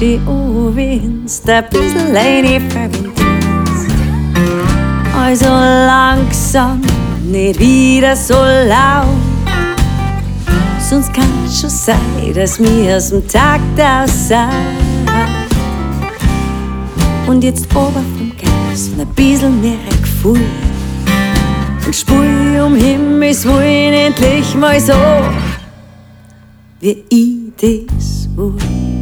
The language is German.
schön wenn's ein bisschen eine verwendest. Also langsam, nicht wieder so laut. Sonst kann's schon sein, dass mir aus dem Takt aus sein. Und jetzt ober vom Gas und ein bisschen mehr Gefühl. Und spui Himmels Willen endlich mal so, wie ich das will.